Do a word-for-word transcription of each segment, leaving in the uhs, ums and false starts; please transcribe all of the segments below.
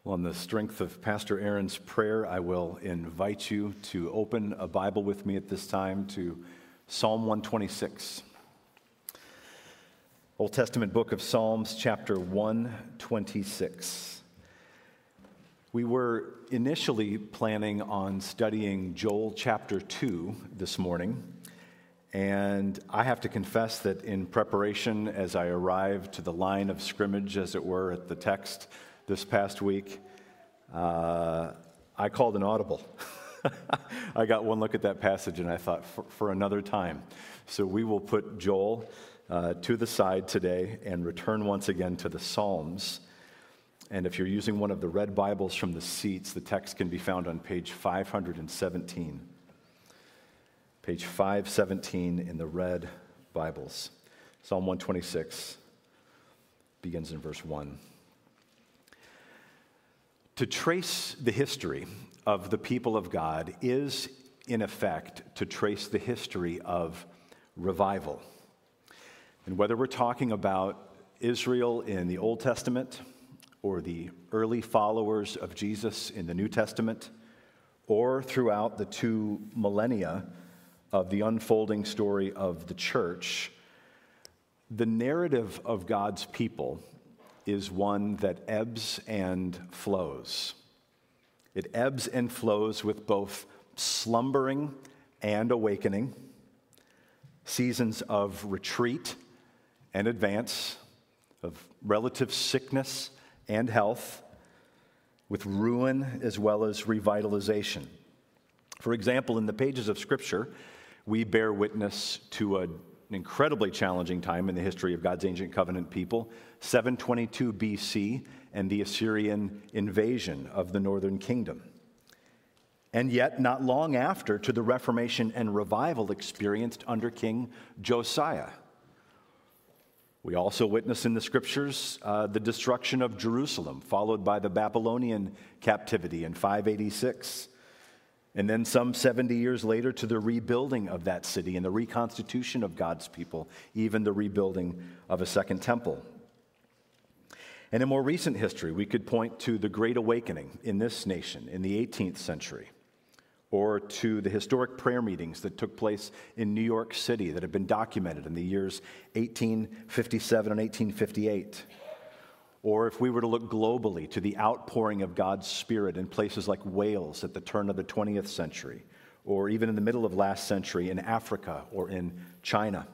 Well, on the strength of Pastor Aaron's prayer, I will invite you to open a Bible with me at this time to Psalm one twenty-six. Old Testament book of Psalms, chapter one twenty-six. We were initially planning on studying Joel chapter two this morning, and I have to confess that in preparation as I arrived to the line of scrimmage, as it were, at the text this past week, uh, I called an audible. I got one look at that passage and I thought, for, for another time. So we will put Joel uh, to the side today and return once again to the Psalms. And if you're using one of the red Bibles from the seats, the text can be found on page five seventeen. Page five seventeen in the red Bibles. Psalm one twenty-six begins in verse one. To trace the history of the people of God is, in effect, to trace the history of revival. And whether we're talking about Israel in the Old Testament, or the early followers of Jesus in the New Testament, or throughout the two millennia of the unfolding story of the church, the narrative of God's people is one that ebbs and flows. It ebbs and flows with both slumbering and awakening, seasons of retreat and advance, of relative sickness and health, with ruin as well as revitalization. For example, in the pages of Scripture, we bear witness to a an incredibly challenging time in the history of God's ancient covenant people, seven twenty-two B C, and the Assyrian invasion of the northern kingdom. And yet, not long after, to the Reformation and revival experienced under King Josiah. We also witness in the Scriptures uh, the destruction of Jerusalem, followed by the Babylonian captivity in five eighty-six. And then some seventy years later to the rebuilding of that city and the reconstitution of God's people, even the rebuilding of a second temple. And in more recent history, we could point to the Great Awakening in this nation in the eighteenth century, or to the historic prayer meetings that took place in New York City that have been documented in the years eighteen fifty-seven and eighteen fifty-eight. Or if we were to look globally to the outpouring of God's Spirit in places like Wales at the turn of the twentieth century, or even in the middle of last century in Africa or in China.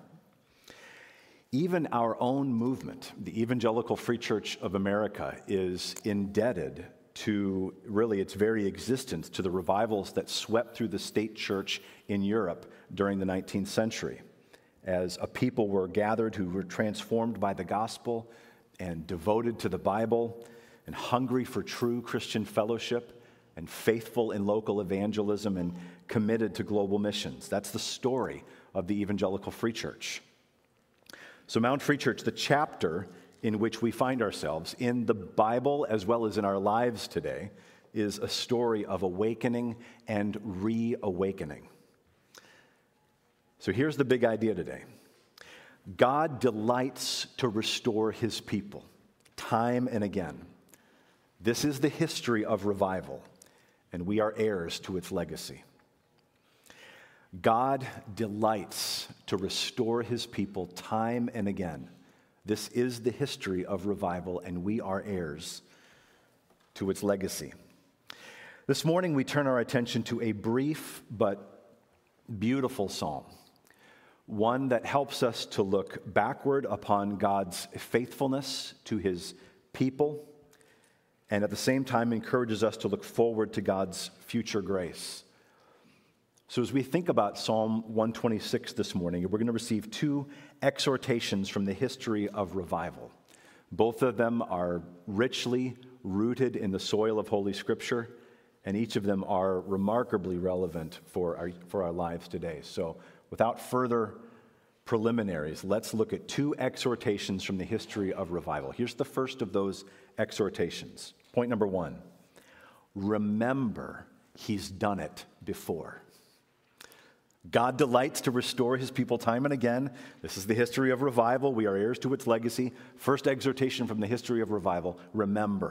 Even our own movement, the Evangelical Free Church of America, is indebted to really its very existence to the revivals that swept through the state church in Europe during the nineteenth century, as a people were gathered who were transformed by the gospel and devoted to the Bible, and hungry for true Christian fellowship, and faithful in local evangelism, and committed to global missions. That's the story of the Evangelical Free Church. So Mount Free Church, the chapter in which we find ourselves in the Bible as well as in our lives today, is a story of awakening and reawakening. So here's the big idea today. God delights to restore his people time and again. This is the history of revival, and we are heirs to its legacy. God delights to restore his people time and again. This is the history of revival, and we are heirs to its legacy. This morning, we turn our attention to a brief but beautiful psalm. One that helps us to look backward upon God's faithfulness to his people, and at the same time encourages us to look forward to God's future grace. So as we think about Psalm one twenty-six this morning, we're going to receive two exhortations from the history of revival. Both of them are richly rooted in the soil of Holy Scripture, and each of them are remarkably relevant for our, for our lives today. So without further preliminaries, let's look at two exhortations from the history of revival. Here's the first of those exhortations. Point number one, remember he's done it before. God delights to restore his people time and again. This is the history of revival. We are heirs to its legacy. First exhortation from the history of revival, remember,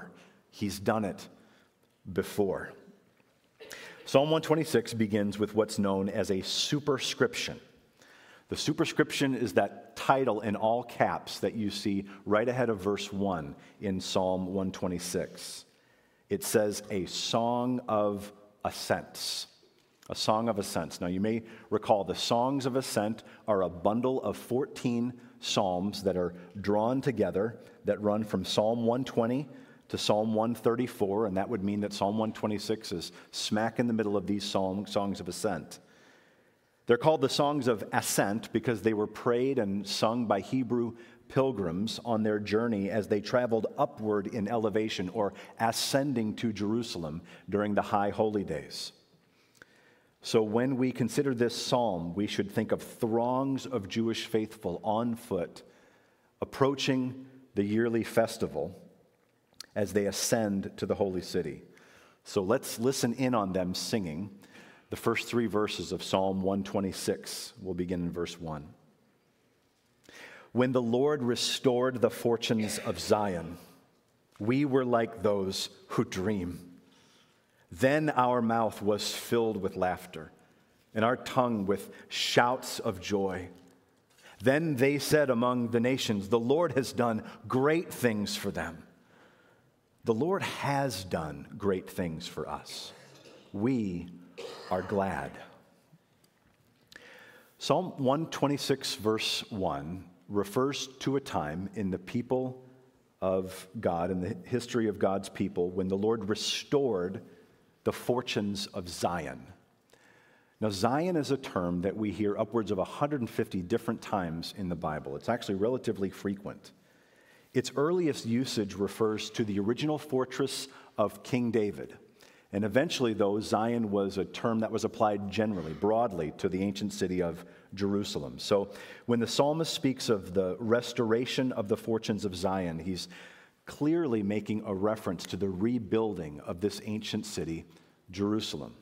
He's done it before. Psalm one twenty-six begins with what's known as a superscription. The superscription is that title in all caps that you see right ahead of verse one in Psalm one twenty-six. It says, a song of ascents. A song of ascents. Now you may recall the songs of ascent are a bundle of fourteen psalms that are drawn together that run from Psalm one twenty to Psalm one thirty-four, and that would mean that Psalm one twenty-six is smack in the middle of these psalm, songs of ascent. They're called the songs of ascent because they were prayed and sung by Hebrew pilgrims on their journey as they traveled upward in elevation or ascending to Jerusalem during the high holy days. So when we consider this psalm, we should think of throngs of Jewish faithful on foot approaching the yearly festival as they ascend to the holy city. So let's listen in on them singing the first three verses of Psalm one twenty-six. We'll begin in verse one. When the Lord restored the fortunes of Zion, we were like those who dream. Then our mouth was filled with laughter, and our tongue with shouts of joy. Then they said among the nations, the Lord has done great things for them. The Lord has done great things for us. We are glad. Psalm one twenty-six, verse one, refers to a time in the people of God, in the history of God's people, when the Lord restored the fortunes of Zion. Now, Zion is a term that we hear upwards of one hundred fifty different times in the Bible. It's actually relatively frequent. Its earliest usage refers to the original fortress of King David. And eventually, though, Zion was a term that was applied generally, broadly, to the ancient city of Jerusalem. So when the psalmist speaks of the restoration of the fortunes of Zion, he's clearly making a reference to the rebuilding of this ancient city, Jerusalem.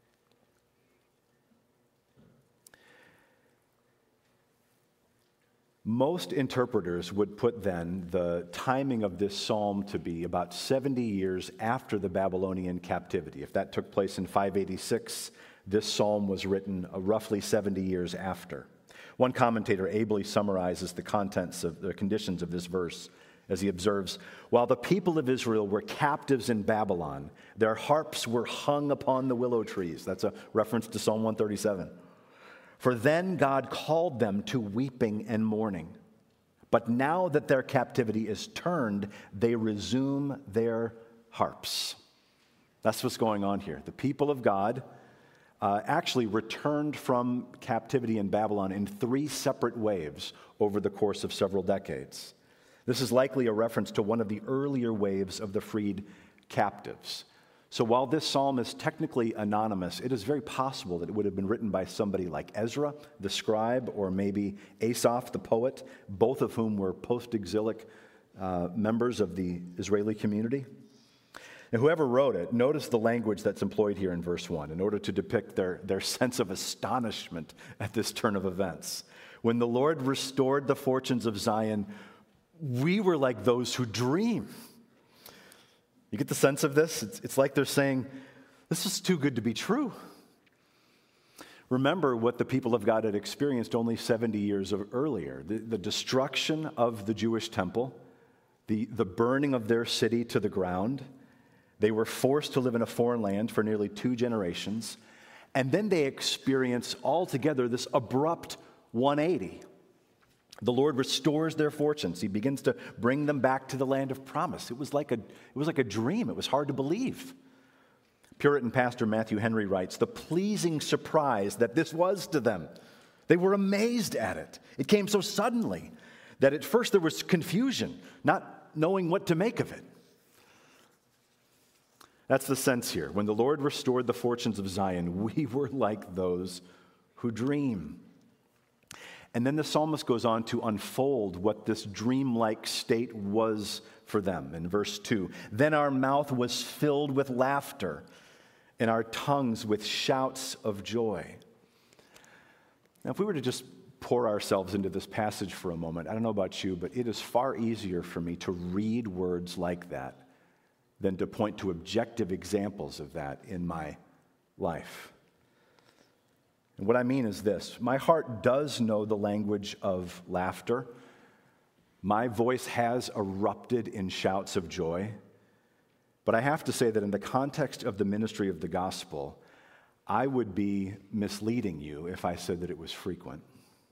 Most interpreters would put then the timing of this psalm to be about seventy years after the Babylonian captivity. If that took place in five eighty-six, this psalm was written roughly seventy years after. One commentator ably summarizes the contents of the conditions of this verse as he observes, while the people of Israel were captives in Babylon, their harps were hung upon the willow trees. That's a reference to Psalm one thirty-seven. For then God called them to weeping and mourning. But now that their captivity is turned, they resume their harps. That's what's going on here. The people of God uh, actually returned from captivity in Babylon in three separate waves over the course of several decades. This is likely a reference to one of the earlier waves of the freed captives. So while this psalm is technically anonymous, it is very possible that it would have been written by somebody like Ezra, the scribe, or maybe Asaph, the poet, both of whom were post-exilic uh, members of the Israeli community. And whoever wrote it, notice the language that's employed here in verse one in order to depict their, their sense of astonishment at this turn of events. When the Lord restored the fortunes of Zion, we were like those who dream. You get the sense of this? It's, it's like they're saying, this is too good to be true. Remember what the people of God had experienced only seventy years earlier. The, the destruction of the Jewish temple, the, the burning of their city to the ground. They were forced to live in a foreign land for nearly two generations. And then they experience altogether this abrupt one eighty. The Lord restores their fortunes. He begins to bring them back to the land of promise. It was like a, it was like a dream. It was hard to believe. Puritan pastor Matthew Henry writes, the pleasing surprise that this was to them. They were amazed at it. It came so suddenly that at first there was confusion, not knowing what to make of it. That's the sense here. When the Lord restored the fortunes of Zion, we were like those who dream. And then the psalmist goes on to unfold what this dreamlike state was for them. In verse two, then our mouth was filled with laughter, and our tongues with shouts of joy. Now, if we were to just pour ourselves into this passage for a moment, I don't know about you, but it is far easier for me to read words like that than to point to objective examples of that in my life. And what I mean is this: my heart does know the language of laughter. My voice has erupted in shouts of joy. But I have to say that in the context of the ministry of the gospel, I would be misleading you if I said that it was frequent.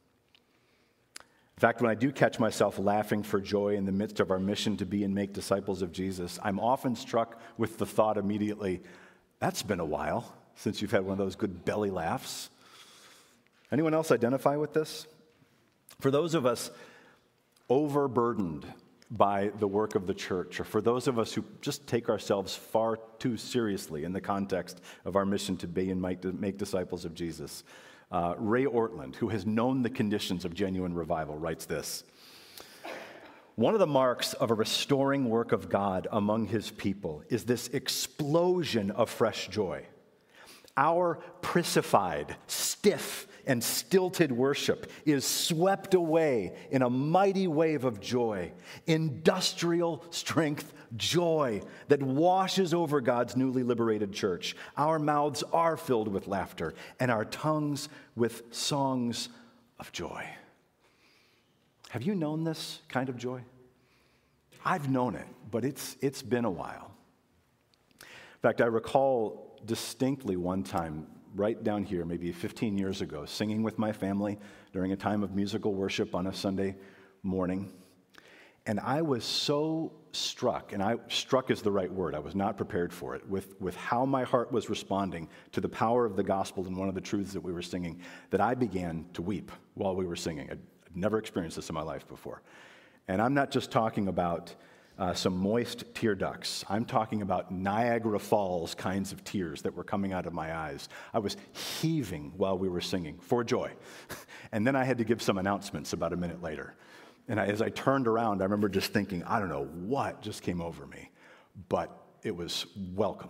In fact, when I do catch myself laughing for joy in the midst of our mission to be and make disciples of Jesus, I'm often struck with the thought immediately, that's been a while since you've had one of those good belly laughs. Anyone else identify with this? For those of us overburdened by the work of the church, or for those of us who just take ourselves far too seriously in the context of our mission to be and make disciples of Jesus, uh, Ray Ortland, who has known the conditions of genuine revival, writes this: one of the marks of a restoring work of God among his people is this explosion of fresh joy. Our prissified, stiff, and stilted worship is swept away in a mighty wave of joy, industrial strength joy that washes over God's newly liberated church. Our mouths are filled with laughter, and our tongues with songs of joy. Have you known this kind of joy? I've known it, but it's it's been a while. In fact, I recall distinctly one time, right down here, maybe fifteen years ago, singing with my family during a time of musical worship on a Sunday morning. And I was so struck, and I struck is the right word, I was not prepared for it, with, with how my heart was responding to the power of the gospel and one of the truths that we were singing, that I began to weep while we were singing. I'd, I'd never experienced this in my life before. And I'm not just talking about Uh, some moist tear ducts. I'm talking about Niagara Falls kinds of tears that were coming out of my eyes. I was heaving while we were singing for joy. And then I had to give some announcements about a minute later. And I, as I turned around, I remember just thinking, I don't know what just came over me, but it was welcome.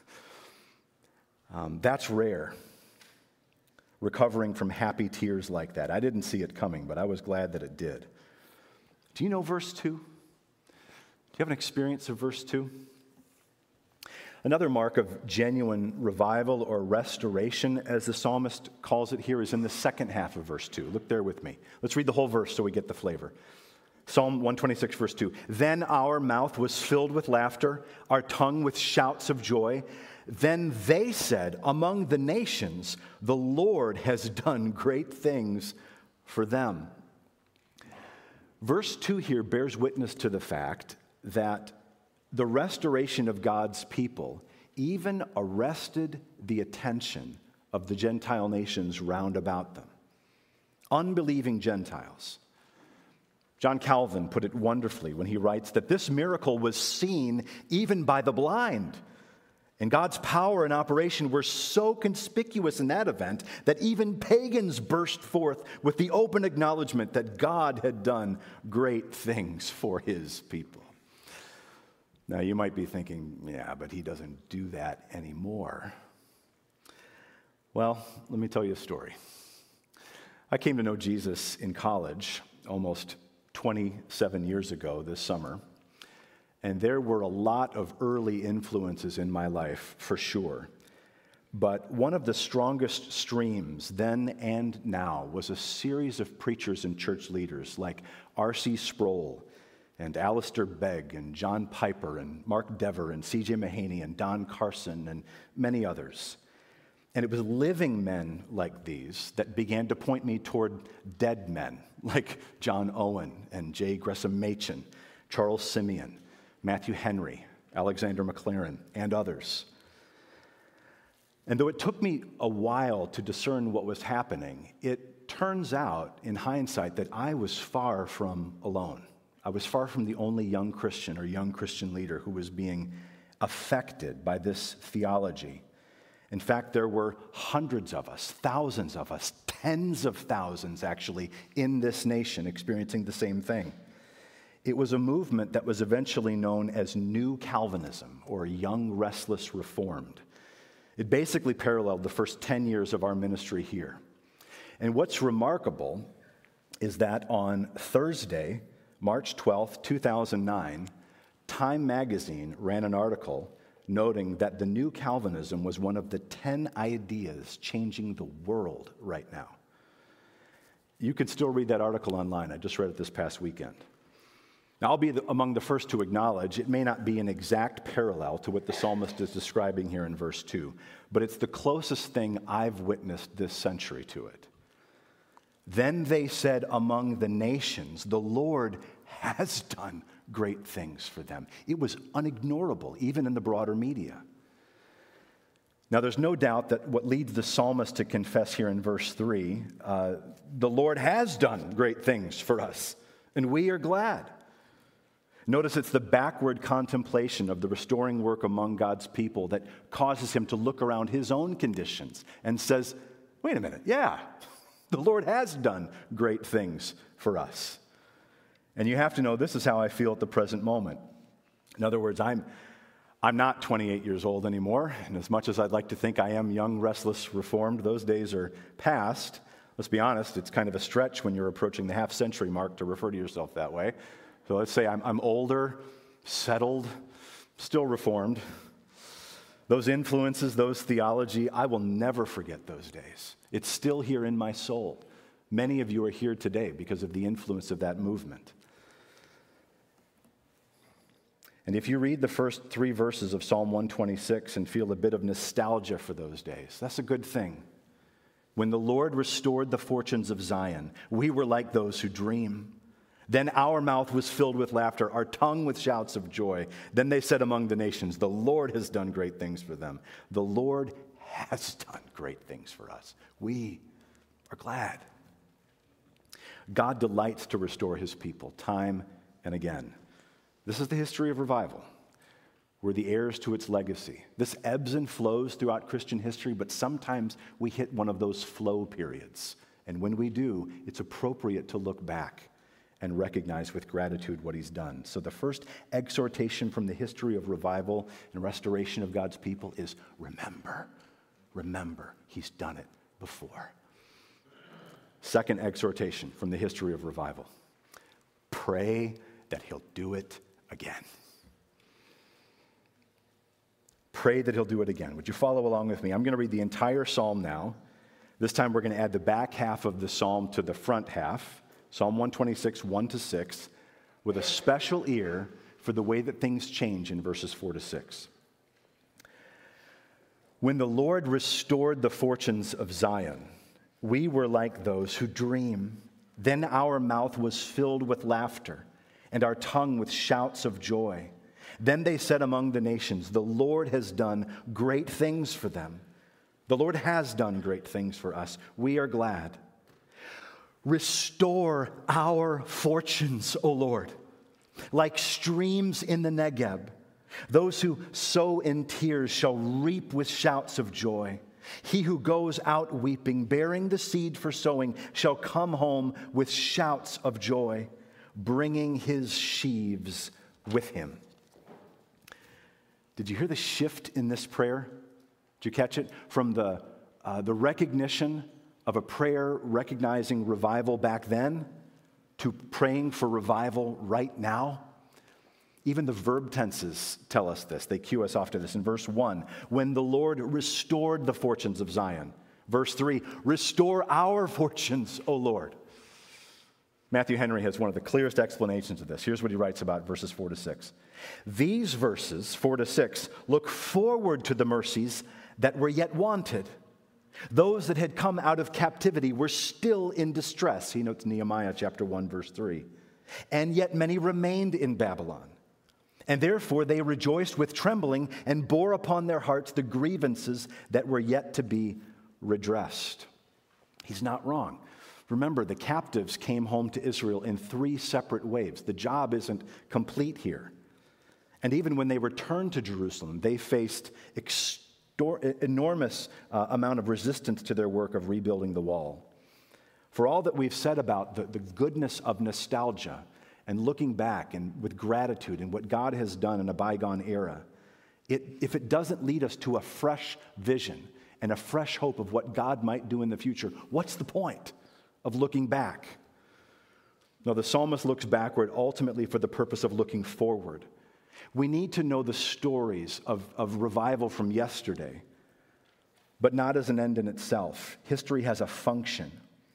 um, that's rare, recovering from happy tears like that. I didn't see it coming, but I was glad that it did. Do you know verse two? Do you have an experience of verse two? Another mark of genuine revival or restoration, as the psalmist calls it here, is in the second half of verse two. Look there with me. Let's read the whole verse so we get the flavor. Psalm one twenty-six, verse two. Then our mouth was filled with laughter, our tongue with shouts of joy. Then they said, among the nations, the Lord has done great things for them. Verse two here bears witness to the fact that the restoration of God's people even arrested the attention of the Gentile nations round about them. Unbelieving Gentiles. John Calvin put it wonderfully when he writes that this miracle was seen even by the blind. And God's power and operation were so conspicuous in that event that even pagans burst forth with the open acknowledgement that God had done great things for his people. Now, you might be thinking, yeah, but he doesn't do that anymore. Well, let me tell you a story. I came to know Jesus in college almost twenty-seven years ago this summer, and there were a lot of early influences in my life, for sure. But one of the strongest streams then and now was a series of preachers and church leaders like R C Sproul, and Alistair Begg, and John Piper, and Mark Dever, and C J Mahaney, and Don Carson, and many others. And it was living men like these that began to point me toward dead men, like John Owen, and J. Gresham Machen, Charles Simeon, Matthew Henry, Alexander McLaren, and others. And though it took me a while to discern what was happening, it turns out, in hindsight, that I was far from alone. I was far from the only young Christian or young Christian leader who was being affected by this theology. In fact, there were hundreds of us, thousands of us, tens of thousands actually, in this nation experiencing the same thing. It was a movement that was eventually known as New Calvinism, or Young Restless Reformed. It basically paralleled the first ten years of our ministry here. And what's remarkable is that on Thursday, March twelfth, two thousand nine, Time magazine ran an article noting that the new Calvinism was one of the ten ideas changing the world right now. You can still read that article online. I just read it this past weekend. Now, I'll be the, among the first to acknowledge it may not be an exact parallel to what the psalmist is describing here in verse two, but it's the closest thing I've witnessed this century to it. Then they said among the nations, the Lord has done great things for them. It was unignorable, even in the broader media. Now, there's no doubt that what leads the psalmist to confess here in verse three, uh, the Lord has done great things for us, and we are glad. Notice it's the backward contemplation of the restoring work among God's people that causes him to look around his own conditions and says, wait a minute, yeah, the Lord has done great things for us. And you have to know this is how I feel at the present moment. In other words, I'm I'm not twenty-eight years old anymore, and as much as I'd like to think I am young, restless, reformed, those days are past. Let's be honest, it's kind of a stretch when you're approaching the half-century mark to refer to yourself that way. So let's say I'm, I'm older, settled, still reformed. Those influences, those theology, I will never forget those days. It's still here in my soul. Many of you are here today because of the influence of that movement. And if you read the first three verses of Psalm one twenty-six and feel a bit of nostalgia for those days, that's a good thing. When the Lord restored the fortunes of Zion, we were like those who dream. Then our mouth was filled with laughter, our tongue with shouts of joy. Then they said among the nations, the Lord has done great things for them. The Lord has done great things for us. We are glad. God delights to restore his people time and again. This is the history of revival. We're the heirs to its legacy. This ebbs and flows throughout Christian history, but sometimes we hit one of those flow periods. And when we do, it's appropriate to look back and recognize with gratitude what he's done. So the first exhortation from the history of revival and restoration of God's people is remember, remember, he's done it before. Second exhortation from the history of revival, pray that he'll do it again. Pray that he'll do it again. Would you follow along with me? I'm going to read the entire psalm now. This time we're going to add the back half of the psalm to the front half. Psalm one twenty-six, one to six, with a special ear for the way that things change in verses four to six. When the Lord restored the fortunes of Zion, we were like those who dream. Then our mouth was filled with laughter, and our tongue with shouts of joy. Then they said among the nations, the Lord has done great things for them. The Lord has done great things for us. We are glad. Restore our fortunes, O Lord, like streams in the Negeb. Those who sow in tears shall reap with shouts of joy. He who goes out weeping, bearing the seed for sowing, shall come home with shouts of joy, bringing his sheaves with him. Did you hear the shift in this prayer? Did you catch it? From the, uh, the recognition of a prayer recognizing revival back then to praying for revival right now. Even the verb tenses tell us this. They cue us off to this. In verse one, when the Lord restored the fortunes of Zion. Verse three, restore our fortunes, O Lord. Matthew Henry has one of the clearest explanations of this. Here's what he writes about verses four to six. These verses, four to six, look forward to the mercies that were yet wanted. Those that had come out of captivity were still in distress. He notes Nehemiah chapter one, verse three. And yet many remained in Babylon. And therefore they rejoiced with trembling and bore upon their hearts the grievances that were yet to be redressed. He's not wrong. Remember, the captives came home to Israel in three separate waves. The job isn't complete here. And even when they returned to Jerusalem, they faced extreme enormous uh, amount of resistance to their work of rebuilding the wall. For all that we've said about the, the goodness of nostalgia and looking back and with gratitude and what God has done in a bygone era, it, if it doesn't lead us to a fresh vision and a fresh hope of what God might do in the future, what's the point of looking back? No, the psalmist looks backward ultimately for the purpose of looking forward. We need to know the stories of, of revival from yesterday, but not as an end in itself. History has a function.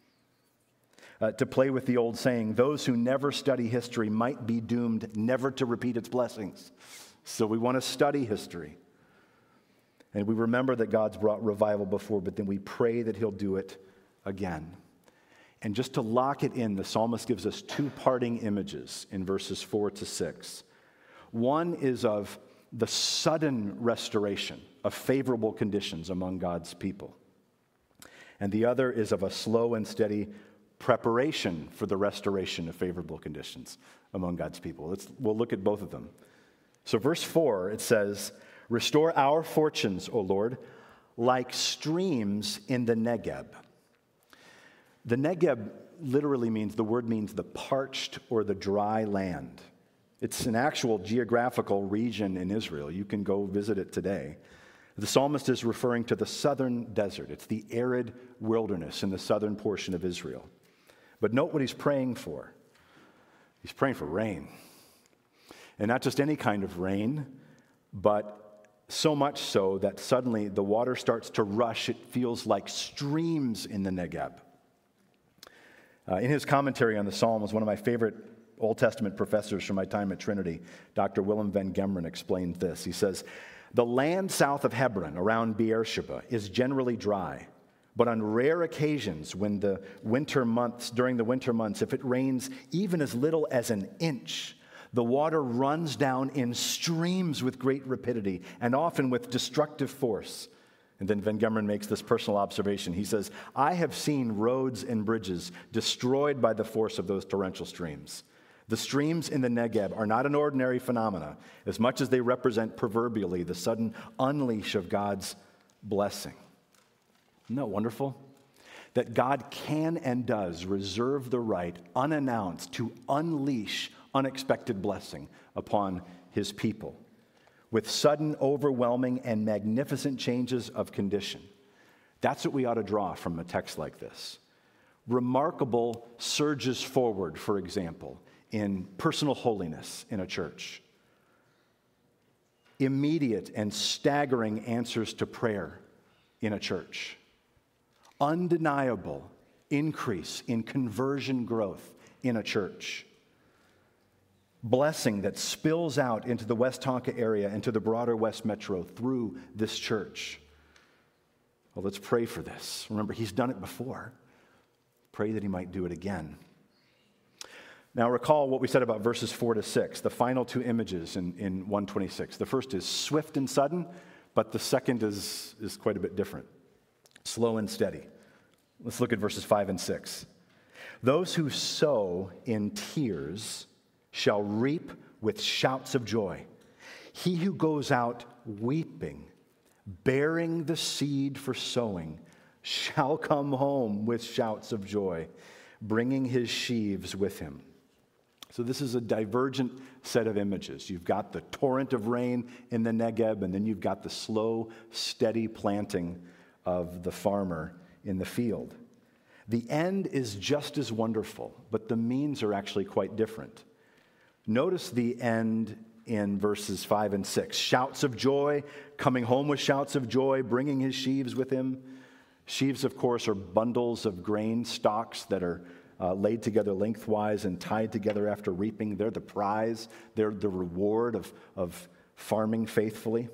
Uh, to play with the old saying, those who never study history might be doomed never to repeat its blessings. So we want to study history. And we remember that God's brought revival before, but then we pray that he'll do it again. And just to lock it in, the psalmist gives us two parting images in verses four to six. One is of the sudden restoration of favorable conditions among God's people. And the other is of a slow and steady preparation for the restoration of favorable conditions among God's people. Let's, we'll look at both of them. So verse four, it says, restore our fortunes, O Lord, like streams in the Negeb. The Negeb literally means, the word means the parched or the dry land. It's an actual geographical region in Israel. You can go visit it today. The psalmist is referring to the southern desert. It's the arid wilderness in the southern portion of Israel. But note what he's praying for. He's praying for rain. And not just any kind of rain, but so much so that suddenly the water starts to rush. It feels like streams in the Negeb. Uh, in his commentary on the Psalms, one of my favorite Old Testament professors from my time at Trinity, Doctor Willem van Gemeren, explains this. He says, the land south of Hebron, around Beersheba, is generally dry. But on rare occasions, when the winter months, during the winter months, if it rains even as little as an inch, the water runs down in streams with great rapidity and often with destructive force. And then Van Gemeren makes this personal observation. He says, I have seen roads and bridges destroyed by the force of those torrential streams. The streams in the Negeb are not an ordinary phenomena, as much as they represent proverbially the sudden unleash of God's blessing. Isn't that wonderful? That God can and does reserve the right, unannounced, to unleash unexpected blessing upon his people with sudden, overwhelming, and magnificent changes of condition. That's what we ought to draw from a text like this. Remarkable surges forward, for example, in personal holiness in a church. Immediate and staggering answers to prayer in a church. Undeniable increase in conversion growth in a church. Blessing that spills out into the West Tonka area and to the broader West Metro through this church. Well, let's pray for this. Remember, he's done it before. Pray that he might do it again. Now, recall what we said about verses four to six, the final two images in, in one twenty-six. The first is swift and sudden, but the second is, is quite a bit different. Slow and steady. Let's look at verses five and six. Those who sow in tears shall reap with shouts of joy. He who goes out weeping, bearing the seed for sowing, shall come home with shouts of joy, bringing his sheaves with him. So this is a divergent set of images. You've got the torrent of rain in the Negeb, and then you've got the slow, steady planting of the farmer in the field. The end is just as wonderful, but the means are actually quite different. Notice the end in verses five and six. Shouts of joy, coming home with shouts of joy, bringing his sheaves with him. Sheaves, of course, are bundles of grain stalks that are uh, laid together lengthwise and tied together after reaping. They're the prize. They're the reward of, of farming faithfully.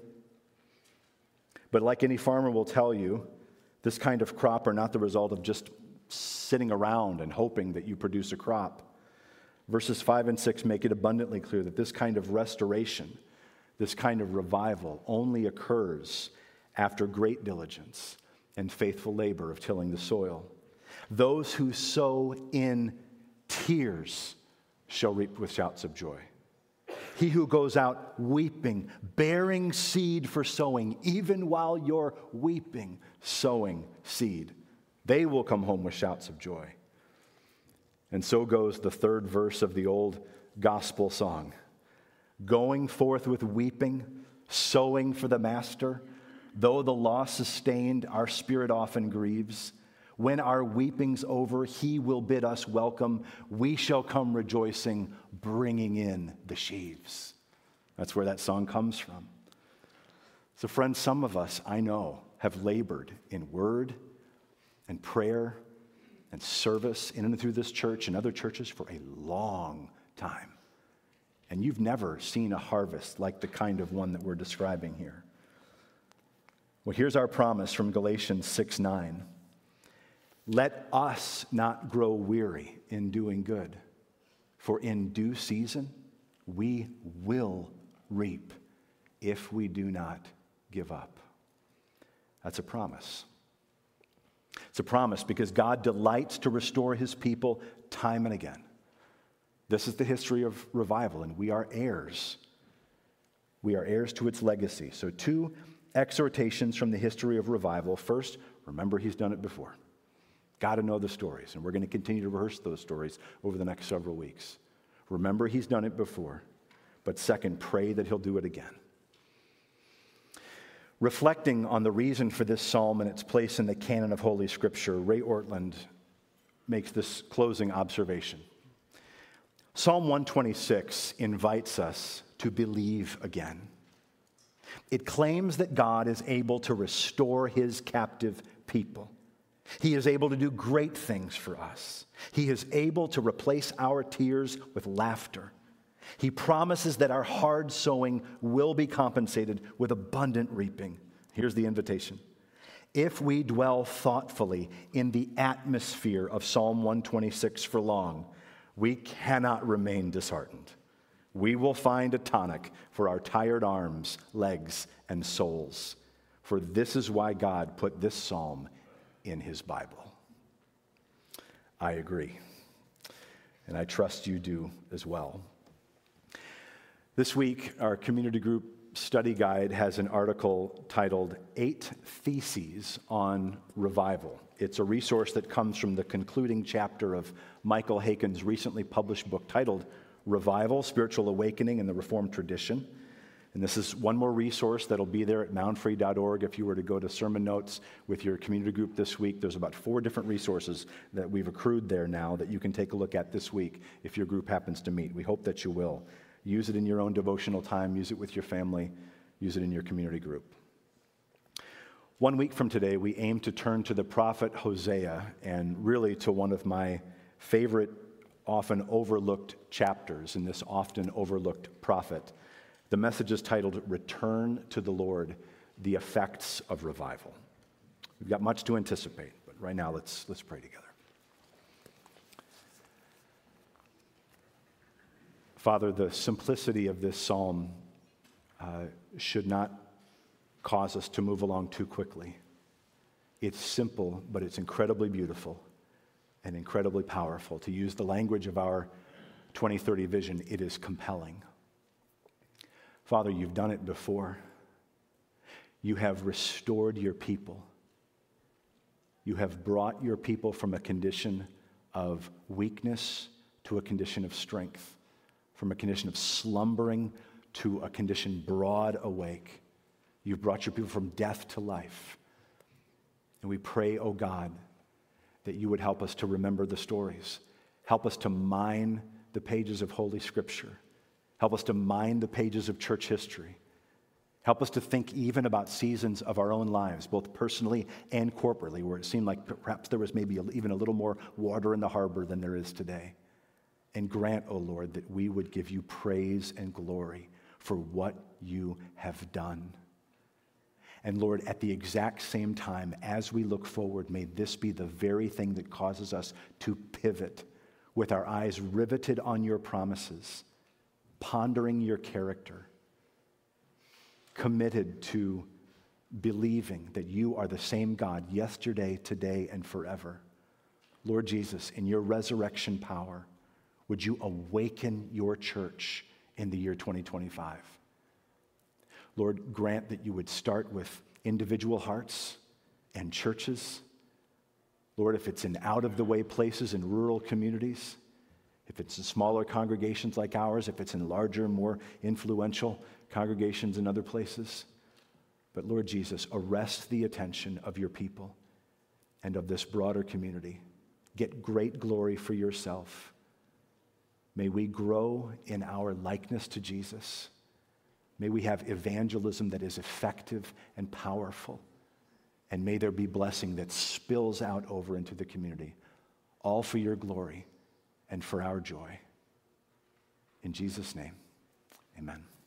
But like any farmer will tell you, this kind of crop are not the result of just sitting around and hoping that you produce a crop. Verses five and six make it abundantly clear that this kind of restoration, this kind of revival only occurs after great diligence and faithful labor of tilling the soil. Those who sow in tears shall reap with shouts of joy. He who goes out weeping, bearing seed for sowing, even while you're weeping, sowing seed, they will come home with shouts of joy. And so goes the third verse of the old gospel song. Going forth with weeping, sowing for the master, though the loss sustained, our spirit often grieves. When our weeping's over, he will bid us welcome. We shall come rejoicing, bringing in the sheaves. That's where that song comes from. So friends, some of us, I know, have labored in word and prayer and service in and through this church and other churches for a long time. And you've never seen a harvest like the kind of one that we're describing here. Well, here's our promise from Galatians six nine. Let us not grow weary in doing good, for in due season we will reap if we do not give up. That's a promise. It's a promise because God delights to restore his people time and again. This is the history of revival, and we are heirs. We are heirs to its legacy. So two exhortations from the history of revival. First, remember he's done it before. Got to know the stories, and we're going to continue to rehearse those stories over the next several weeks. Remember he's done it before. But second, pray that he'll do it again. Reflecting on the reason for this psalm and its place in the canon of Holy Scripture, Ray Ortlund makes this closing observation. Psalm one twenty-six invites us to believe again. It claims that God is able to restore his captive people. He is able to do great things for us. He is able to replace our tears with laughter. He promises that our hard sowing will be compensated with abundant reaping. Here's the invitation. If we dwell thoughtfully in the atmosphere of Psalm one twenty-six for long, we cannot remain disheartened. We will find a tonic for our tired arms, legs, and souls. For this is why God put this psalm in his Bible. I agree. And I trust you do as well. This week, our community group study guide has an article titled Eight Theses on Revival. It's a resource that comes from the concluding chapter of Michael Haken's recently published book titled Revival, Spiritual Awakening in the Reformed Tradition. And this is one more resource that'll be there at mount free dot org. If you were to go to sermon notes with your community group this week, there's about four different resources that we've accrued there now that you can take a look at this week if your group happens to meet. We hope that you will. Use it in your own devotional time. Use it with your family. Use it in your community group. One week from today, we aim to turn to the prophet Hosea and really to one of my favorite, often overlooked chapters in this often overlooked prophet. The message is titled, Return to the Lord, the Effects of Revival. We've got much to anticipate, but right now let's, let's pray together. Father, the simplicity of this psalm uh, should not cause us to move along too quickly. It's simple, but it's incredibly beautiful and incredibly powerful. To use the language of our twenty thirty vision, it is compelling. Father, you've done it before. You have restored your people. You have brought your people from a condition of weakness to a condition of strength, from a condition of slumbering to a condition broad awake. You've brought your people from death to life. And we pray, oh God, that you would help us to remember the stories. Help us to mine the pages of Holy Scripture. Help us to mine the pages of church history. Help us to think even about seasons of our own lives, both personally and corporately, where it seemed like perhaps there was maybe even a little more water in the harbor than there is today. And grant, O Lord, that we would give you praise and glory for what you have done. And Lord, at the exact same time, as we look forward, may this be the very thing that causes us to pivot with our eyes riveted on your promises, pondering your character, committed to believing that you are the same God yesterday, today, and forever. Lord Jesus, in your resurrection power, would you awaken your church in the year twenty twenty-five? Lord, grant that you would start with individual hearts and churches. Lord, if it's in out-of-the-way places in rural communities, if it's in smaller congregations like ours, if it's in larger, more influential congregations in other places. But Lord Jesus, arrest the attention of your people and of this broader community. Get great glory for yourself. May we grow in our likeness to Jesus. May we have evangelism that is effective and powerful. And may there be blessing that spills out over into the community, all for your glory and for our joy. In Jesus' name, amen.